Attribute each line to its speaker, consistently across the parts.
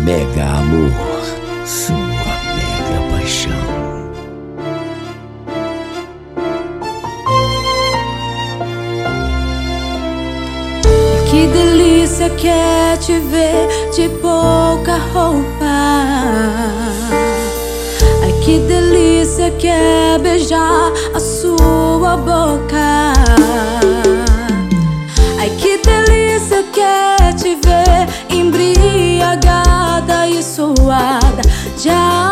Speaker 1: Mega amor, sua mega paixão.
Speaker 2: Que delícia que é te ver de pouca roupa. Ai, que delícia que é beijar a sua boca. Ai, que delícia que é te ver embriagada e suada de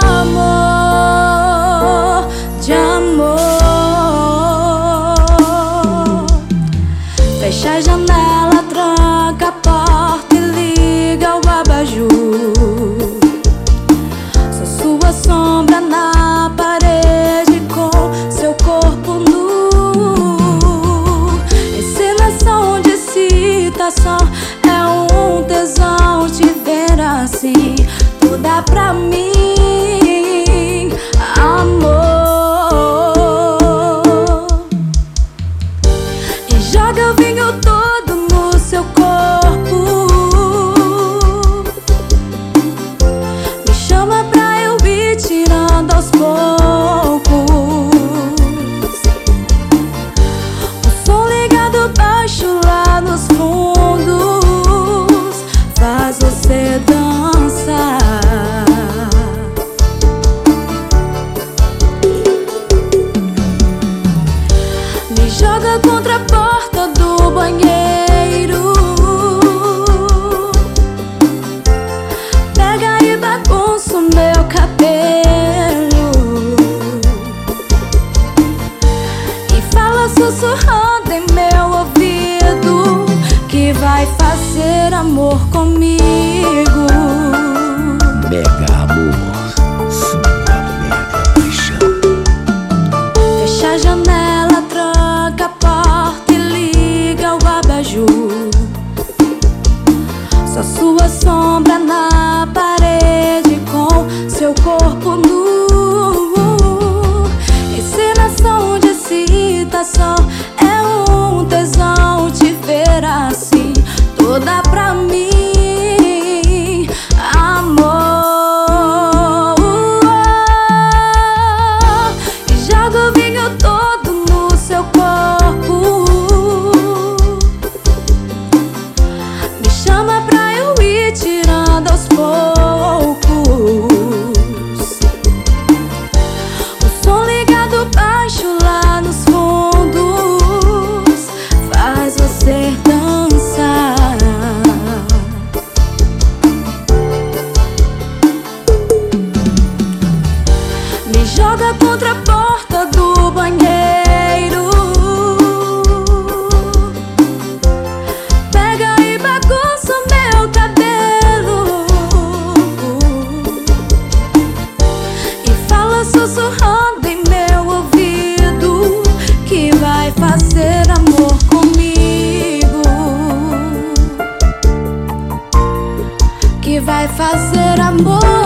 Speaker 2: amor, de amor. Fecha a janela, tranca a porta e liga o abajur. Sou sua sombra na parede com seu corpo nu. Encenação de citação, é um tesão te ver assim, toda pra mim, amor. E joga o vinho todo no seu corpo, me chama pra eu ir tirando aos poucos. O som ligado baixo lá nos fundos faz você dançar. Me joga contra a porta do banheiro, pega e bagunça o meu cabelo e fala sussurrando em meu ouvido que vai fazer amor comigo.
Speaker 1: Mega amor, sua mega paixão.
Speaker 2: Fecha a janela, tranca a porta e liga o abajur. Só sua sombra na parede com seu corpo nu. Encenação de excitação, é um tesão te ver assim, toda pra mim, amor. E joga o vinho todo no seu corpo, me chama pra eu ir tirando aos poucos. O som ligado baixo lá nos fundos faz você dançar. Me joga contra a porta do banheiro, pega e bagunça o meu cabelo e fala sussurrando em meu ouvido que vai fazer amor comigo, que vai fazer amor.